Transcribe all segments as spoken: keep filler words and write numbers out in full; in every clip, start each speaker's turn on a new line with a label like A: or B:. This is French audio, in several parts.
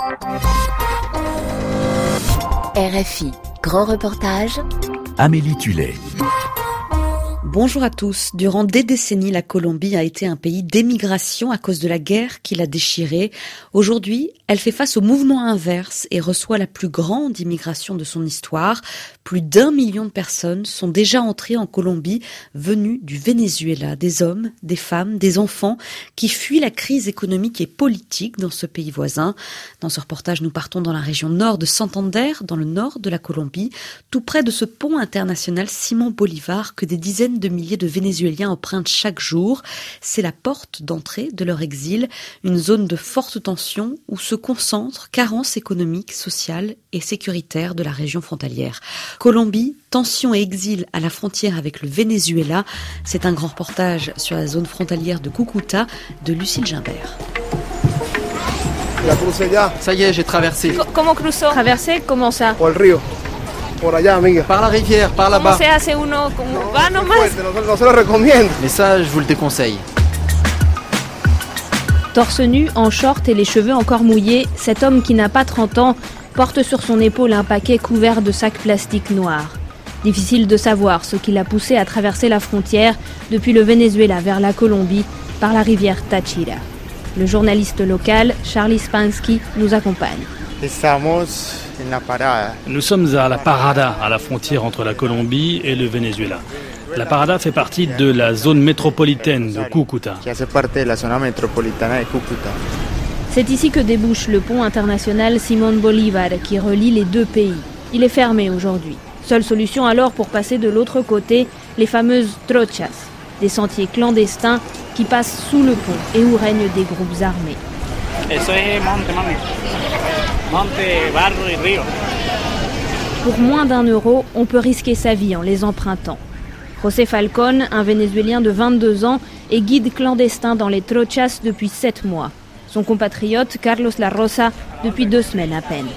A: R F I, grand reportage.
B: Amélie Tullet.
C: Bonjour à tous. Durant des décennies, la Colombie a été un pays d'émigration à cause de la guerre qui l'a déchirée. Aujourd'hui, elle fait face au mouvement inverse et reçoit la plus grande immigration de son histoire. Plus d'un million de personnes sont déjà entrées en Colombie, venues du Venezuela. Des hommes, des femmes, des enfants qui fuient la crise économique et politique dans ce pays voisin. Dans ce reportage, nous partons dans la région nord de Santander, dans le nord de la Colombie, tout près de ce pont international Simón Bolívar que des dizaines de milliers de Vénézuéliens empruntent chaque jour. C'est la porte d'entrée de leur exil, une zone de forte tension où se concentrent carences économiques, sociales et sécuritaires de la région frontalière. Colombie, tension et exil à la frontière avec le Venezuela. C'est un grand reportage sur la zone frontalière de Cúcuta de Lucille Gimbert.
D: Ça y est, j'ai traversé.
E: Comment cruzó? Traversé, comment ça?
D: Por el río. Por allá, amiga. Par la rivière, par là-bas.
E: ¿Cómo se hace uno? ¿Cómo va nomás?
D: No se lo recomiendo. Mais ça, je vous le déconseille.
E: Torse nu, en short et les cheveux encore mouillés, cet homme qui n'a pas trente ans porte sur son épaule un paquet couvert de sacs plastiques noirs. Difficile de savoir ce qui l'a poussé à traverser la frontière depuis le Venezuela vers la Colombie par la rivière Táchira. Le journaliste local, Charlie Spansky, nous accompagne.
F: Nous sommes à la Parada, à la frontière entre la Colombie et le Venezuela. La Parada fait partie de la zone métropolitaine de Cúcuta.
E: C'est ici que débouche le pont international Simón Bolívar qui relie les deux pays. Il est fermé aujourd'hui. Seule solution alors pour passer de l'autre côté, les fameuses trochas, des sentiers clandestins qui passent sous le pont et où règnent des groupes armés. Pour moins d'un euro, on peut risquer sa vie en les empruntant. José Falcón, un Vénézuélien de vingt-deux ans, est guide clandestin dans les trochas depuis sept mois. Son compatriote, Carlos La Rosa, depuis deux semaines à peine.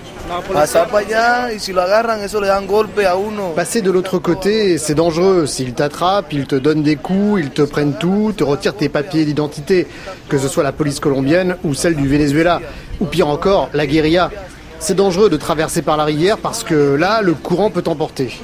G: Passer de l'autre côté, c'est dangereux. S'ils t'attrapent, ils te donnent des coups, ils te prennent tout, te retirent tes papiers d'identité, que ce soit la police colombienne ou celle du Venezuela, ou pire encore, la guérilla. C'est dangereux de traverser par la rivière parce que là, le courant peut t'emporter.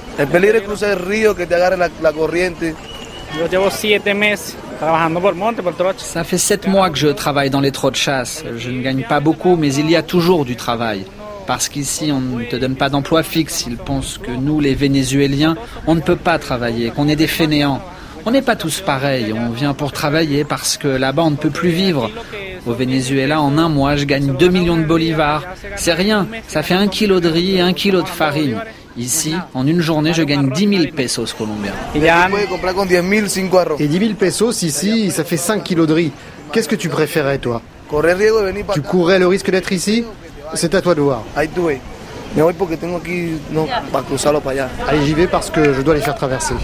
H: Ça fait sept mois que je travaille dans les trochas. Je ne gagne pas beaucoup, mais il y a toujours du travail. Parce qu'ici, on ne te donne pas d'emploi fixe. Ils pensent que nous, les Vénézuéliens, on ne peut pas travailler, qu'on est des fainéants. On n'est pas tous pareils. On vient pour travailler parce que là-bas, on ne peut plus vivre. Au Venezuela, en un mois, je gagne deux millions de bolivars. C'est rien. Ça fait un kilo de riz et un kilo de farine. Ici, en une journée, je gagne dix mille pesos colombiens.
G: Et dix mille pesos ici, ça fait cinq kilos de riz. Qu'est-ce que tu préférais, toi? Tu courrais le risque d'être ici? C'est à toi de voir. Allez, j'y vais parce que je dois les faire traverser.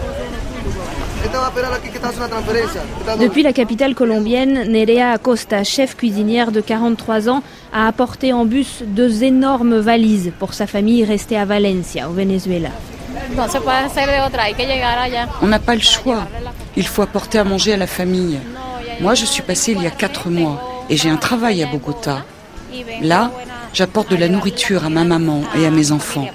E: Depuis la capitale colombienne, Nerea Acosta, chef cuisinière de quarante-trois ans, a apporté en bus deux énormes valises pour sa famille restée à Valencia, au Venezuela.
I: On n'a pas le choix. Il faut apporter à manger à la famille. Moi, je suis passée il y a quatre mois et j'ai un travail à Bogota. Là, j'apporte de la nourriture à ma maman et à mes enfants.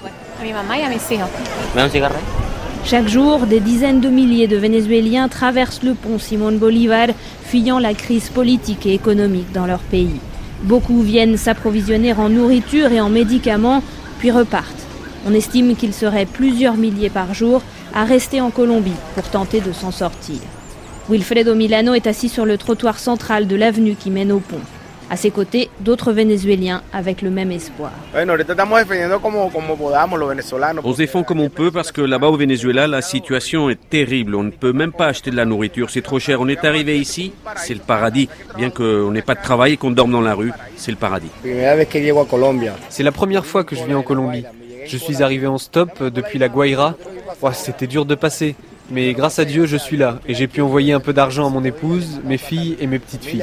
E: Chaque jour, des dizaines de milliers de Vénézuéliens traversent le pont Simón Bolívar, fuyant la crise politique et économique dans leur pays. Beaucoup viennent s'approvisionner en nourriture et en médicaments, puis repartent. On estime qu'il serait plusieurs milliers par jour à rester en Colombie pour tenter de s'en sortir. Wilfredo Milano est assis sur le trottoir central de l'avenue qui mène au pont. À ses côtés, d'autres Vénézuéliens avec le même espoir.
J: On se défend comme on peut parce que là-bas au Venezuela, la situation est terrible. On ne peut même pas acheter de la nourriture, c'est trop cher. On est arrivé ici, c'est le paradis. Bien qu'on n'ait pas de travail et qu'on dorme dans la rue, c'est le paradis.
K: C'est la première fois que je viens en Colombie. Je suis arrivé en stop depuis la Guaira. Oh, c'était dur de passer. Mais grâce à Dieu, je suis là et j'ai pu envoyer un peu d'argent à mon épouse, mes filles et mes petites filles.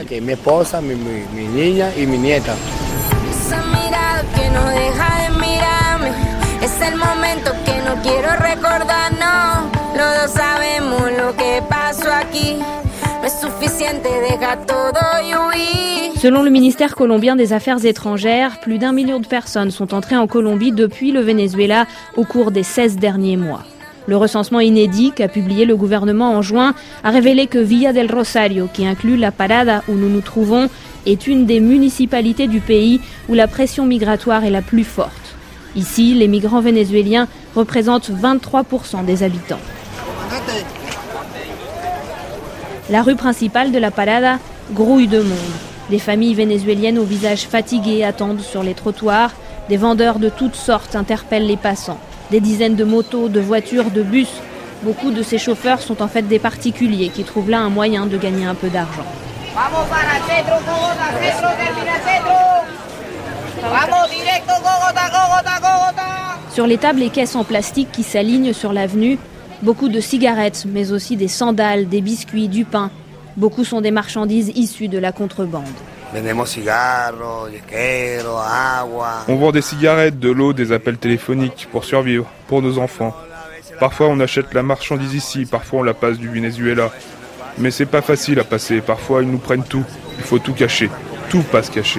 E: Selon le ministère colombien des Affaires étrangères, plus d'un million de personnes sont entrées en Colombie depuis le Venezuela au cours des seize derniers mois. Le recensement inédit qu'a publié le gouvernement en juin a révélé que Villa del Rosario, qui inclut La Parada où nous nous trouvons, est une des municipalités du pays où la pression migratoire est la plus forte. Ici, les migrants vénézuéliens représentent vingt-trois pour cent des habitants. La rue principale de La Parada grouille de monde. Des familles vénézuéliennes au visage fatigué attendent sur les trottoirs. Des vendeurs de toutes sortes interpellent les passants. Des dizaines de motos, de voitures, de bus. Beaucoup de ces chauffeurs sont en fait des particuliers qui trouvent là un moyen de gagner un peu d'argent. Sur les tables et caisses en plastique qui s'alignent sur l'avenue, beaucoup de cigarettes, mais aussi des sandales, des biscuits, du pain. Beaucoup sont des marchandises issues de la contrebande.
B: On vend des cigarettes, de l'eau, des appels téléphoniques pour survivre, pour nos enfants. Parfois on achète la marchandise ici, parfois on la passe du Venezuela. Mais c'est pas facile à passer, parfois ils nous prennent tout. Il faut tout cacher, tout passe caché.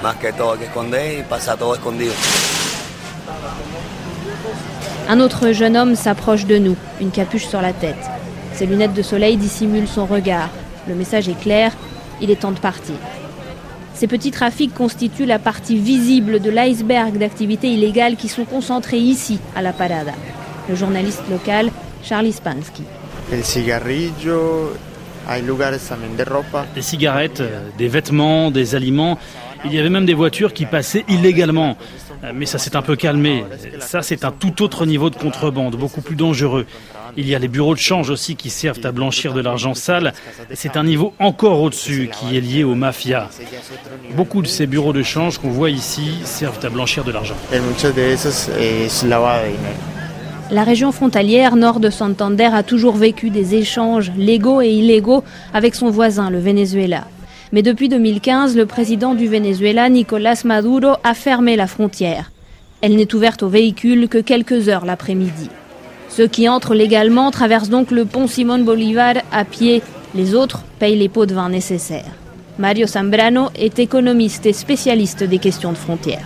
E: Un autre jeune homme s'approche de nous, une capuche sur la tête. Ses lunettes de soleil dissimulent son regard. Le message est clair, il est temps de partir. Ces petits trafics constituent la partie visible de l'iceberg d'activités illégales qui sont concentrées ici, à La Parada. Le journaliste local, Charlie Spansky.
L: El cigarrillo, hay lugares también de ropa.
F: Des cigarettes, des vêtements, des aliments. Il y avait même des voitures qui passaient illégalement. Mais ça s'est un peu calmé. Ça, c'est un tout autre niveau de contrebande, beaucoup plus dangereux. Il y a les bureaux de change aussi qui servent à blanchir de l'argent sale. C'est un niveau encore au-dessus qui est lié aux mafias. Beaucoup de ces bureaux de change qu'on voit ici servent à blanchir de l'argent.
E: La région frontalière nord de Santander a toujours vécu des échanges légaux et illégaux avec son voisin, le Venezuela. Mais depuis deux mille quinze, le président du Venezuela, Nicolás Maduro, a fermé la frontière. Elle n'est ouverte aux véhicules que quelques heures l'après-midi. Ceux qui entrent légalement traversent donc le pont Simón Bolívar à pied. Les autres payent les pots de vin nécessaires. Mario Zambrano est économiste et spécialiste des questions de frontières.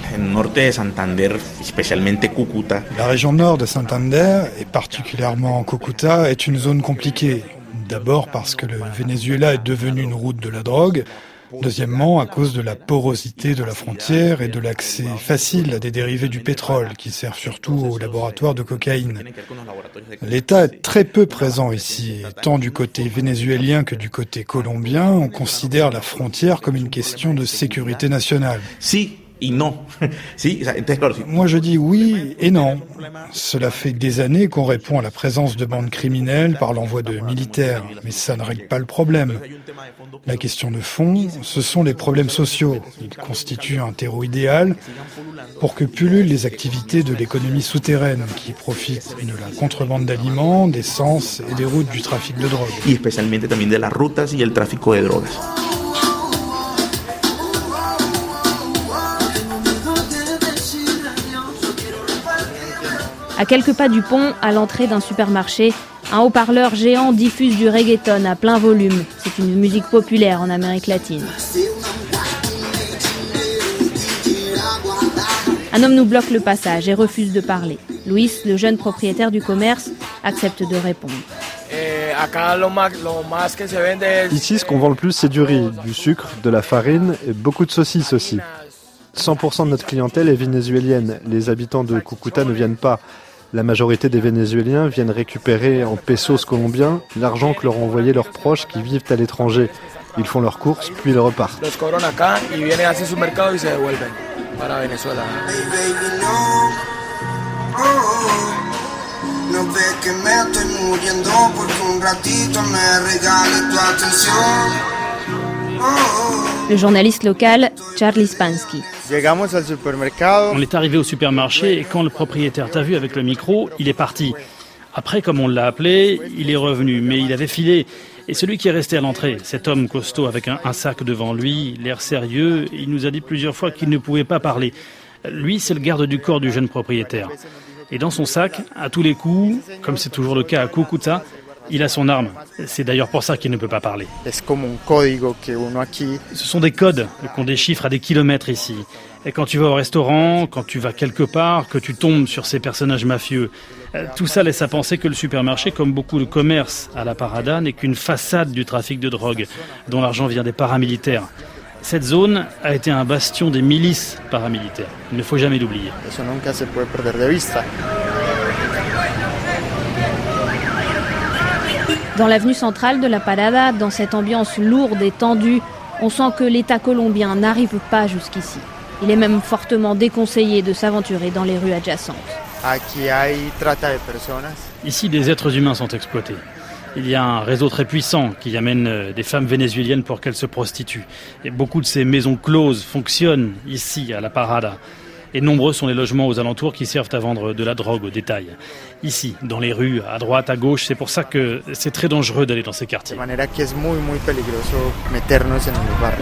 M: La région nord de Santander, et particulièrement Cúcuta, est une zone compliquée. D'abord parce que le Venezuela est devenu une route de la drogue. Deuxièmement, à cause de la porosité de la frontière et de l'accès facile à des dérivés du pétrole qui servent surtout aux laboratoires de cocaïne. L'État est très peu présent ici, et tant du côté vénézuélien que du côté colombien, on considère la frontière comme une question de sécurité nationale.
N: Si. Non. Si,
M: moi je dis oui et non. Cela fait des années qu'on répond à la présence de bandes criminelles par l'envoi de militaires, mais ça ne règle pas le problème. La question de fond, ce sont les problèmes sociaux. Ils constituent un terreau idéal pour que pullulent les activités de l'économie souterraine qui profitent de la contrebande d'aliments, d'essence et des routes du trafic de drogue.
N: Et spécialement también de las rutas y el tráfico de drogas.
E: À quelques pas du pont, à l'entrée d'un supermarché, un haut-parleur géant diffuse du reggaeton à plein volume. C'est une musique populaire en Amérique latine. Un homme nous bloque le passage et refuse de parler. Luis, le jeune propriétaire du commerce, accepte de répondre.
O: Ici, ce qu'on vend le plus, c'est du riz, du sucre, de la farine et beaucoup de saucisses aussi. cent pour cent de notre clientèle est vénézuélienne. Les habitants de Cúcuta ne viennent pas. La majorité des Vénézuéliens viennent récupérer en pesos colombiens l'argent que leur ont envoyé leurs proches qui vivent à l'étranger. Ils font leurs courses, puis ils repartent.
E: Le journaliste local, Charlie Spansky.
F: On est arrivé au supermarché et quand le propriétaire t'a vu avec le micro, il est parti. Après, comme on l'a appelé, il est revenu, mais il avait filé. Et celui qui est resté à l'entrée, cet homme costaud avec un, un sac devant lui, l'air sérieux, il nous a dit plusieurs fois qu'il ne pouvait pas parler. Lui, c'est le garde du corps du jeune propriétaire. Et dans son sac, à tous les coups, comme c'est toujours le cas à Cúcuta, Il a son arme. C'est d'ailleurs pour ça qu'il ne peut pas parler.
L: Es como un código que uno aquí.
F: Ce sont des codes qu'on déchiffre à des kilomètres ici. Et quand tu vas au restaurant, quand tu vas quelque part, que tu tombes sur ces personnages mafieux, tout ça laisse à penser que le supermarché, comme beaucoup de commerces à la Parada, n'est qu'une façade du trafic de drogue, dont l'argent vient des paramilitaires. Cette zone a été un bastion des milices paramilitaires. Il ne faut jamais l'oublier.
L: Eso nunca se puede perder de vista.
E: Dans l'avenue centrale de la Parada, dans cette ambiance lourde et tendue, on sent que l'État colombien n'arrive pas jusqu'ici. Il est même fortement déconseillé de s'aventurer dans les rues adjacentes.
L: Aquí hay trata de personas.
F: Ici, des êtres humains sont exploités. Il y a un réseau très puissant qui amène des femmes vénézuéliennes pour qu'elles se prostituent. Et beaucoup de ces maisons closes fonctionnent ici, à la Parada. Et nombreux sont les logements aux alentours qui servent à vendre de la drogue au détail. Ici, dans les rues, à droite, à gauche, c'est pour ça que c'est très dangereux d'aller dans ces quartiers.
L: De manera que es muy, muy peligroso meternos en los barrios.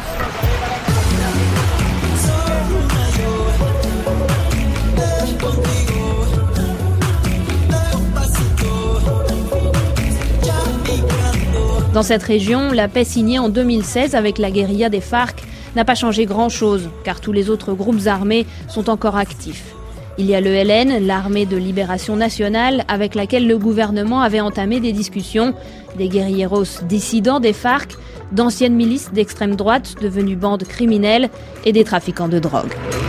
E: Dans cette région, la paix signée en deux mille seize avec la guérilla des FARC n'a pas changé grand-chose, car tous les autres groupes armés sont encore actifs. Il y a le L N, l'armée de libération nationale, avec laquelle le gouvernement avait entamé des discussions, des guérilleros dissidents des FARC, d'anciennes milices d'extrême droite devenues bandes criminelles et des trafiquants de drogue.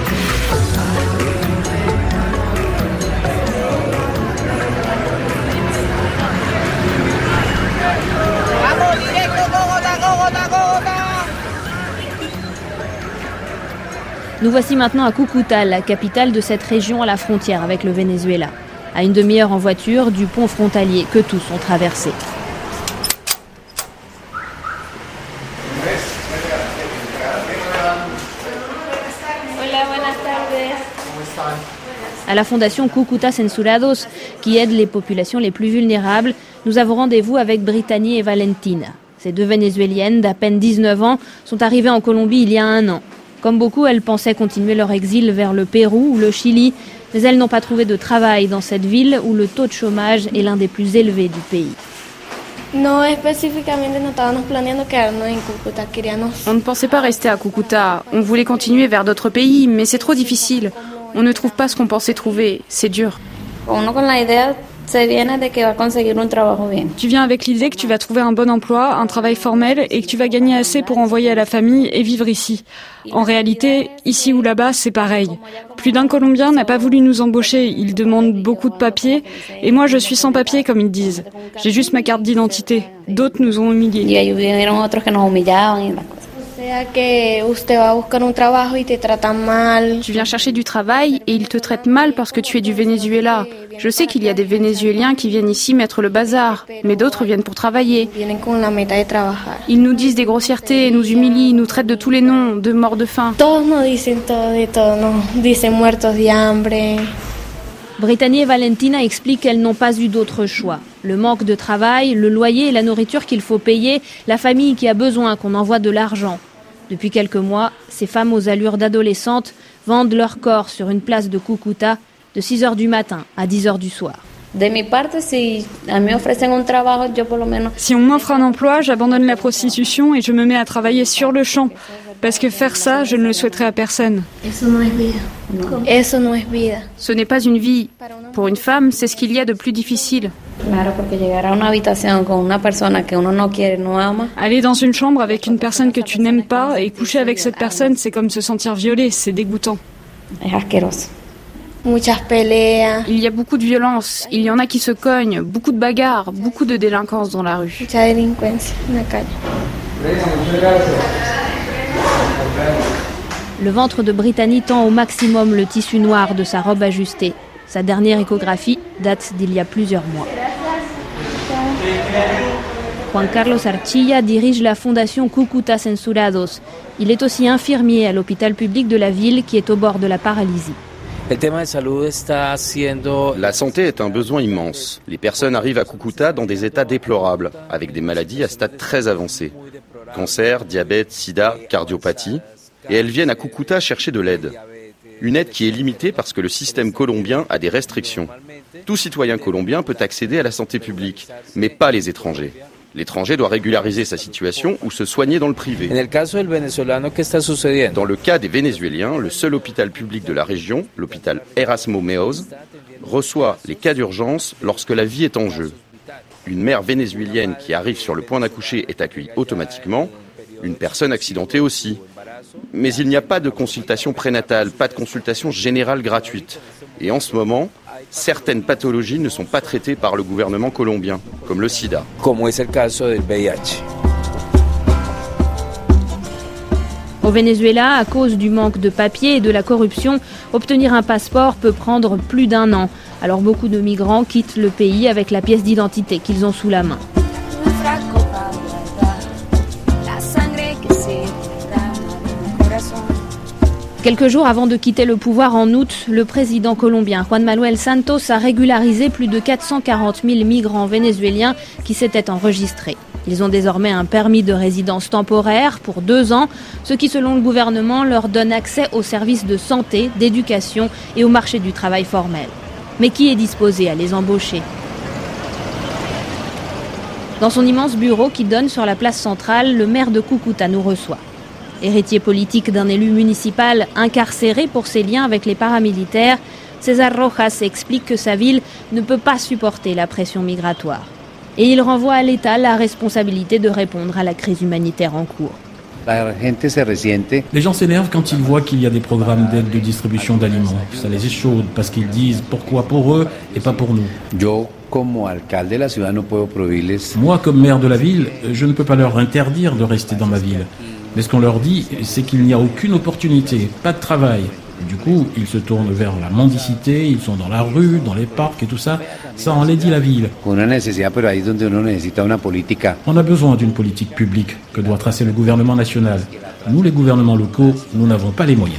E: Nous voici maintenant à Cúcuta, la capitale de cette région à la frontière avec le Venezuela. À une demi-heure en voiture du pont frontalier que tous ont traversé. À la fondation Cúcuta Censurados, qui aide les populations les plus vulnérables, nous avons rendez-vous avec Brittany et Valentina. Ces deux Vénézuéliennes d'à peine dix-neuf ans sont arrivées en Colombie il y a un an. Comme beaucoup, elles pensaient continuer leur exil vers le Pérou ou le Chili, mais elles n'ont pas trouvé de travail dans cette ville où le taux de chômage est l'un des plus élevés du pays.
P: On ne pensait pas rester à Cúcuta. On voulait continuer vers d'autres pays, mais c'est trop difficile. On ne trouve pas ce qu'on pensait trouver. C'est dur. Tu viens avec l'idée que tu vas trouver un bon emploi, un travail formel et que tu vas gagner assez pour envoyer à la famille et vivre ici. En réalité, ici ou là-bas, c'est pareil. Plus d'un Colombien n'a pas voulu nous embaucher. Ils demandent beaucoup de papiers et moi je suis sans papier comme ils disent. J'ai juste ma carte d'identité. D'autres nous ont humiliés. Tu viens chercher du travail et ils te traitent mal parce que tu es du Venezuela. Je sais qu'il y a des Vénézuéliens qui viennent ici mettre le bazar, mais d'autres viennent pour travailler. Ils nous disent des grossièretés, nous humilient, nous traitent de tous les noms, de morts de faim.
E: Brittany et Valentina expliquent qu'elles n'ont pas eu d'autre choix. Le manque de travail, le loyer et la nourriture qu'il faut payer, la famille qui a besoin qu'on envoie de l'argent. Depuis quelques mois, ces femmes aux allures d'adolescentes vendent leur corps sur une place de Cúcuta de six heures du matin à dix heures du soir.
P: Si on m'offre un emploi, j'abandonne la prostitution et je me mets à travailler sur le champ. Parce que faire ça, je ne le souhaiterais à personne. Ce n'est pas une vie. Pour une femme, c'est ce qu'il y a de plus difficile. Aller dans une chambre avec une personne que tu n'aimes pas et coucher avec cette personne, c'est comme se sentir violé, c'est dégoûtant. Il y a beaucoup de violence, il y en a qui se cognent, beaucoup de bagarres, beaucoup de délinquance dans la rue.
E: Le ventre de Brittany tend au maximum le tissu noir de sa robe ajustée. Sa dernière échographie date d'il y a plusieurs mois. Juan Carlos Archilla dirige la fondation Cúcuta Censurados. Il est aussi infirmier à l'hôpital public de la ville qui est au bord de la paralysie.
Q: La santé est un besoin immense. Les personnes arrivent à Cúcuta dans des états déplorables, avec des maladies à stade très avancé. Cancer, diabète, sida, cardiopathie. Et elles viennent à Cúcuta chercher de l'aide. Une aide qui est limitée parce que le système colombien a des restrictions. Tout citoyen colombien peut accéder à la santé publique, mais pas les étrangers. L'étranger doit régulariser sa situation ou se soigner dans le privé. Dans le cas des Vénézuéliens, le seul hôpital public de la région, l'hôpital Erasmo Meoz, reçoit les cas d'urgence lorsque la vie est en jeu. Une mère vénézuélienne qui arrive sur le point d'accoucher est accueillie automatiquement, une personne accidentée aussi. Mais il n'y a pas de consultation prénatale, pas de consultation générale gratuite. Et en ce moment, certaines pathologies ne sont pas traitées par le gouvernement colombien, comme le sida.
R: Como es el caso del V I H.
E: Au Venezuela, à cause du manque de papiers et de la corruption, obtenir un passeport peut prendre plus d'un an. Alors beaucoup de migrants quittent le pays avec la pièce d'identité qu'ils ont sous la main. Quelques jours avant de quitter le pouvoir en août, le président colombien Juan Manuel Santos a régularisé plus de quatre cent quarante mille migrants vénézuéliens qui s'étaient enregistrés. Ils ont désormais un permis de résidence temporaire pour deux ans, ce qui, selon le gouvernement, leur donne accès aux services de santé, d'éducation et au marché du travail formel. Mais qui est disposé à les embaucher ? Dans son immense bureau qui donne sur la place centrale, le maire de Cúcuta nous reçoit. Héritier politique d'un élu municipal incarcéré pour ses liens avec les paramilitaires, César Rojas explique que sa ville ne peut pas supporter la pression migratoire. Et il renvoie à l'État la responsabilité de répondre à la crise humanitaire en cours.
S: Les gens s'énervent quand ils voient qu'il y a des programmes d'aide de distribution d'aliments. Ça les échaude parce qu'ils disent pourquoi pour eux et pas pour nous. Moi, comme maire de la ville, je ne peux pas leur interdire de rester dans ma ville. Mais ce qu'on leur dit, c'est qu'il n'y a aucune opportunité, pas de travail. Du coup, ils se tournent vers la mendicité, ils sont dans la rue, dans les parcs et tout ça. Ça enlaidit la ville. On a besoin d'une politique publique que doit tracer le gouvernement national. Nous, les gouvernements locaux, nous n'avons pas les moyens.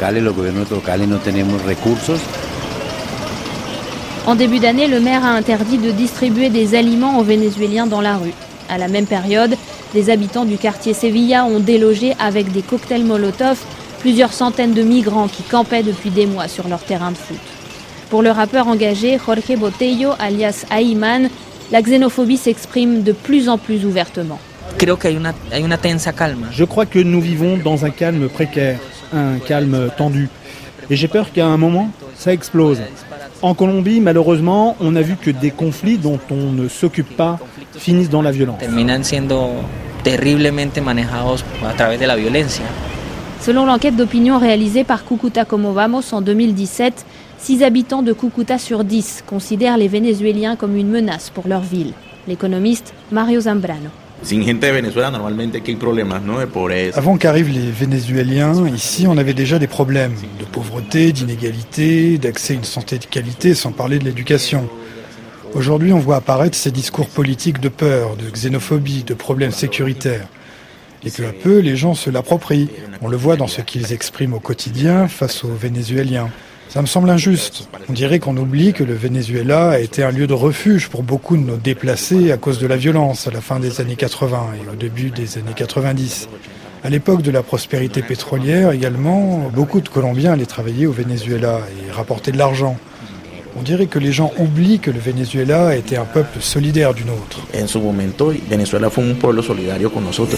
E: En début d'année, le maire a interdit de distribuer des aliments aux Vénézuéliens dans la rue. À la même période, des habitants du quartier Sevilla ont délogé avec des cocktails Molotov plusieurs centaines de migrants qui campaient depuis des mois sur leur terrain de foot. Pour le rappeur engagé Jorge Botello, alias Ayman, la xénophobie s'exprime de plus en plus ouvertement.
T: Je crois que nous vivons dans un calme précaire, un calme tendu. Et j'ai peur qu'à un moment, ça explose. En Colombie, malheureusement, on a vu que des conflits dont on ne s'occupe pas finissent dans la violence.
E: Selon l'enquête d'opinion réalisée par Cúcuta Como Vamos en deux mille dix-sept, six habitants de Cúcuta sur dix considèrent les Vénézuéliens comme une menace pour leur ville. L'économiste Mario Zambrano.
M: Avant qu'arrivent les Vénézuéliens, ici on avait déjà des problèmes de pauvreté, d'inégalité, d'accès à une santé de qualité, sans parler de l'éducation. Aujourd'hui, on voit apparaître ces discours politiques de peur, de xénophobie, de problèmes sécuritaires. Et peu à peu, les gens se l'approprient. On le voit dans ce qu'ils expriment au quotidien face aux Vénézuéliens. Ça me semble injuste. On dirait qu'on oublie que le Venezuela a été un lieu de refuge pour beaucoup de nos déplacés à cause de la violence à la fin des années quatre-vingts et au début des années quatre-vingt-dix. À l'époque de la prospérité pétrolière également, beaucoup de Colombiens allaient travailler au Venezuela et rapporter de l'argent. On dirait que les gens oublient que le Venezuela était un peuple solidaire du nôtre.
N: En su momento, Venezuela fue un pueblo solidario con nosotros.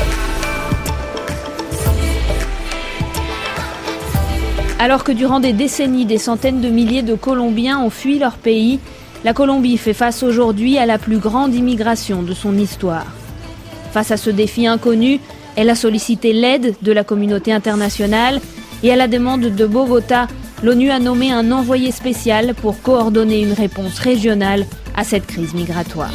E: Alors que durant des décennies, des centaines de milliers de Colombiens ont fui leur pays, la Colombie fait face aujourd'hui à la plus grande immigration de son histoire. Face à ce défi inconnu, elle a sollicité l'aide de la communauté internationale et à la demande de Bogota, l'ONU a nommé un envoyé spécial pour coordonner une réponse régionale à cette crise migratoire.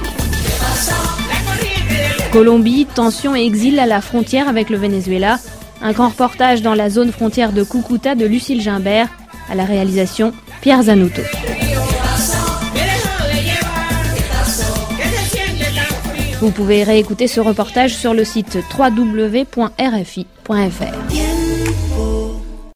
E: Colombie, tension et exil à la frontière avec le Venezuela. Un grand reportage dans la zone frontière de Cúcuta de Lucille Gimbert, à la réalisation Pierre Zanuto. Vous pouvez réécouter ce reportage sur le site w w w point r f i point f r.